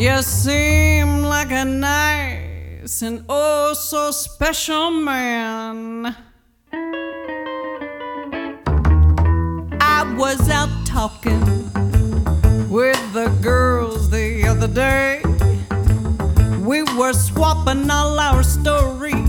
You seem like a nice and oh so special man. I was out talking with the girls the other day. We were swapping all our stories.